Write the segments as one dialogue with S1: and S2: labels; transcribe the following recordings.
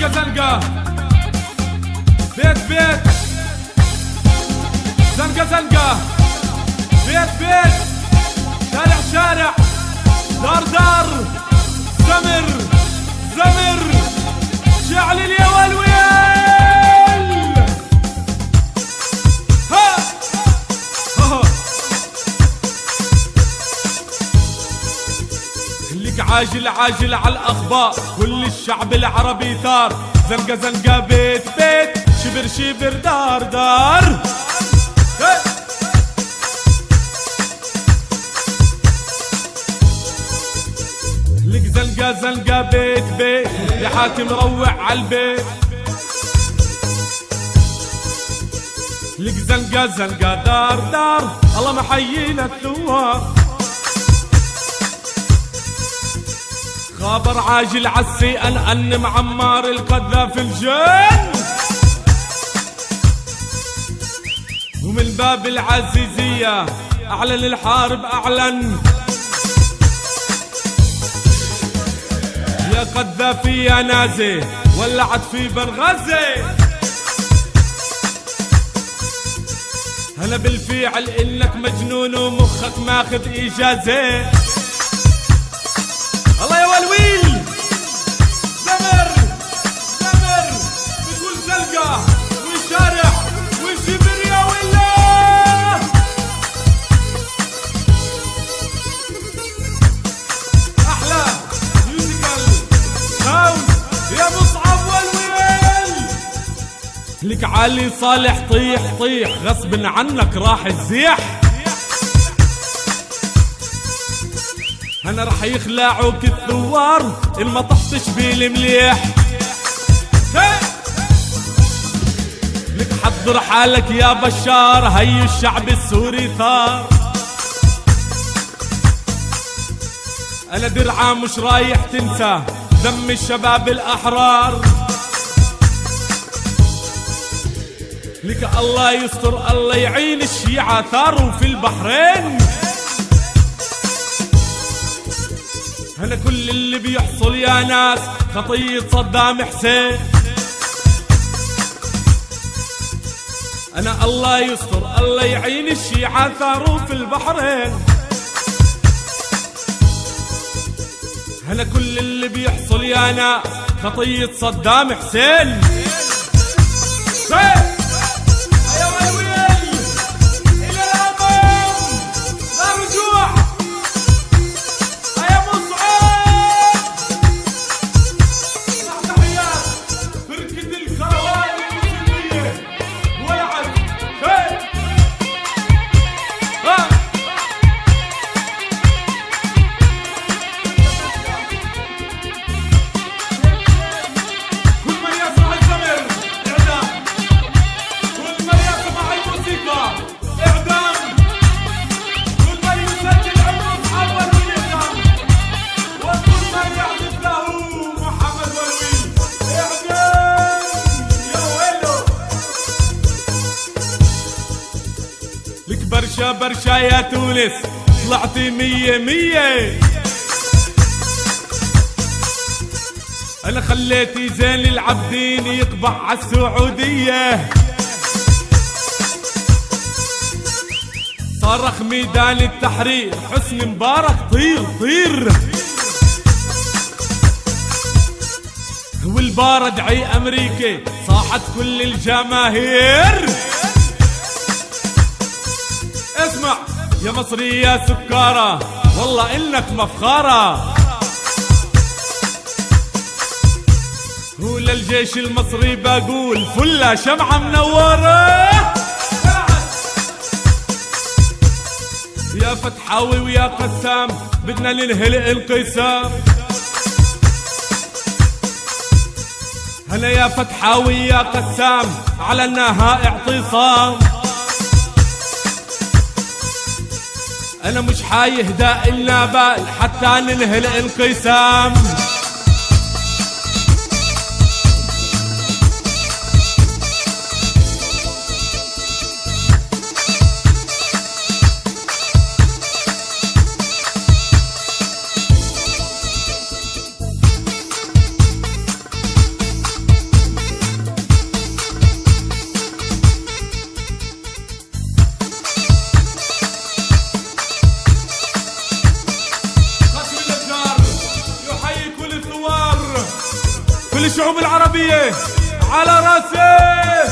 S1: زنقة زنقة بيت بيت زنقة زنقة بيت بيت شارع شارع دار دار زمر زمر شعل يا والويل ها لك عاجل عاجل على الاخبار كل الشعب العربي ثار زنقة زنقة بيت بيت شبر شبر دار دار لك زنقة زنقة بيت بيت يا حاكم روع عالبيت لك زنقة زنقة دار دار الله محيينا الثوار خبر عاجل عالسي أن معمار القذافي الجن ومن باب العزيزية أعلن الحارب أعلن يا قذافي يا نازي ولعت في بنغازي هلا بالفعل إنك مجنون ومخك ماخذ إجازة الله يا والويل زمر زمر بتقول زلقة وشارع وشبر يا ولا أحلى ميوزيكال ساوند يا مصعب والويل لك علي صالح طيح طيح غصب عنك راح تزيح أنا رح يخلعوك الثوار إن ما طحتش بالمليح لك حضر حالك يا بشار هي الشعب السوري ثار أنا درعا مش رايح تنسى دم الشباب الأحرار لك الله يستر الله يعين الشيعة ثاروا في البحرين أنا كل اللي بيحصل يا ناس خطية صدام حسين أنا الله يستر الله يعين الشيعة ثاروا في البحرين أنا كل اللي بيحصل يا ناس خطية صدام حسين برشا برشا يا تونس طلعتي مية مية أنا خليتي زين العابدين يقبع عالسعودية صرخ ميدان التحرير حسني مبارك طير طير والبار ادعي أمريكي صاحت كل الجماهير اسمع يا مصري يا سكارة والله إنك مفخرة هو للجيش المصري بقول فلة شمعة منورة يا فتحاوي ويا قسام بدنا ننهي الانقسام هلا يا فتحاوي يا قسام على النهاء اعتصام أنا مش حايهدى إلا بال حتى ننهي الانقسام الشعوب العربية على راسي.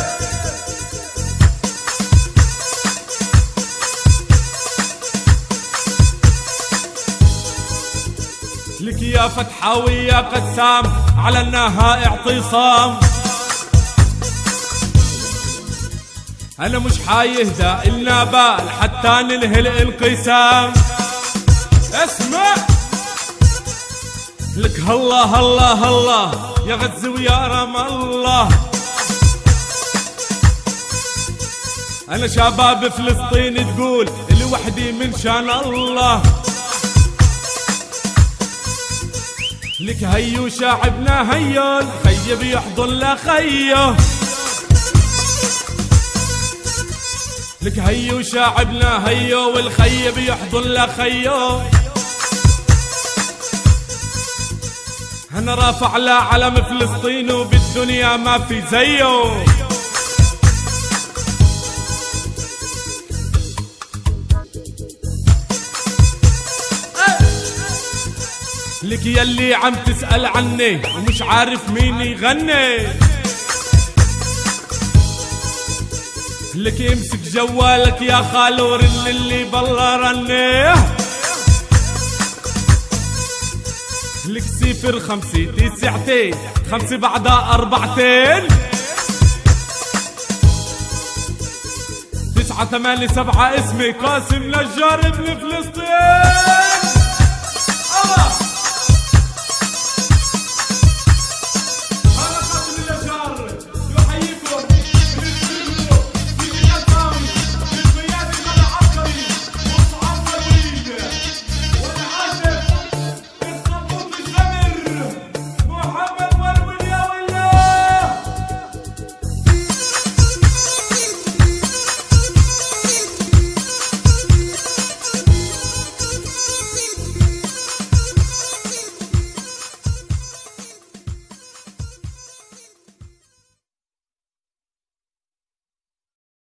S1: لك يا فتحاوي يا قسام على النهاء اعتصام. انا مش حايهدى إلنا بال حتى ننهي الانقسام. اسمع لك هلا هلا هلا يا غزة ويا رام الله. انا شباب فلسطين تقول لوحدي من شان الله. لك هيو شعبنا هيو الخي بيحضن لخيه. لك هيو شعبنا هيو والخي بيحضن لخيه. انا رافع لعلم فلسطين وبالدنيا ما في زيه. لك يلي عم تسأل عني ومش عارف مين يغني. لك امسك جوالك يا خالو رن اللي بالله رنيه. لك 0 5 9 5 بعدها 4 9 8 7 اسمي قاسم نجار ابن فلسطين.